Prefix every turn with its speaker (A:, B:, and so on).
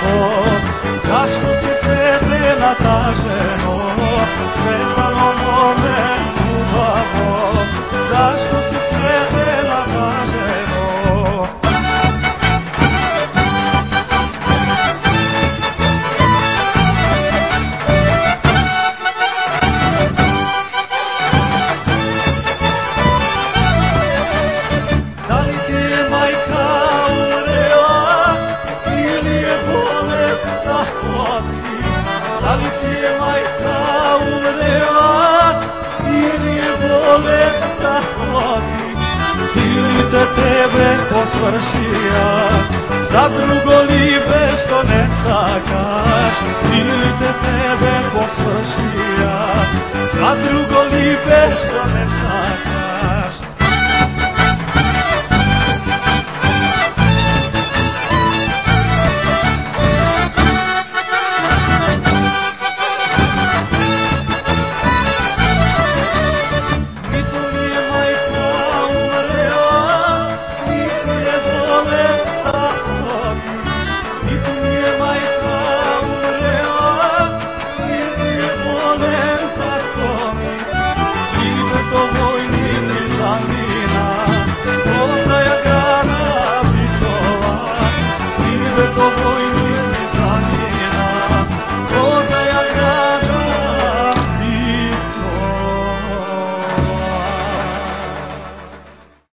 A: ljubavo, zašto si sretena ta ženo, sretano mome ljubavo, zašto si sretena ta ženo. Da li ti je majka umrela ili je bolesna kod ti? Da li ti je majka umrela ili je bolesna kod ti? Ili te tebe posvršija, za drugo libe što ne sakaš? Ili te tebe posvršija, za drugo libe što ne sakaš?